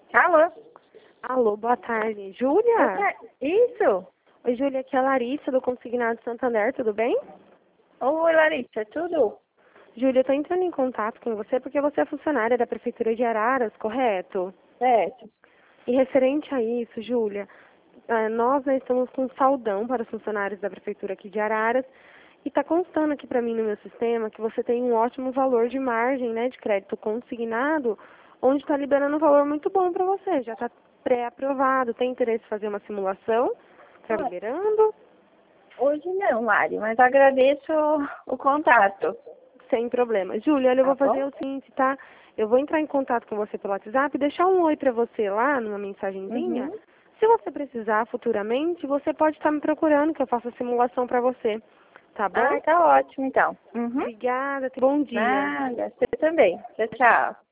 Alô? Alô, boa tarde. Júlia? Isso? Oi, Júlia, aqui é a Larissa do Consignado Santander, tudo bem? Oi, Larissa, tudo? Júlia, eu tô entrando em contato com você porque você é funcionária da Prefeitura de Araras, correto? Certo. E referente a isso, Júlia, nós estamos com um saldão para os funcionários da Prefeitura aqui de Araras e está constando aqui para mim no meu sistema que você tem um ótimo valor de margem, né, de crédito consignado, onde está liberando um valor muito bom para você. Já está pré-aprovado. Tem interesse em fazer uma simulação? Está Olha, liberando? hoje não, Lari, mas agradeço o contato. Sem problema. Júlia, olha, eu Tá vou fazer bom? o seguinte, tá? Eu vou entrar em contato com você pelo WhatsApp, deixar um oi para você lá, numa mensagenzinha. Uhum. Se você precisar futuramente, você pode estar me procurando, que eu faço a simulação para você. Tá bom? Ah, tá ótimo então. Uhum. Obrigada. Bom dia. Nada, você também. Tchau, tchau.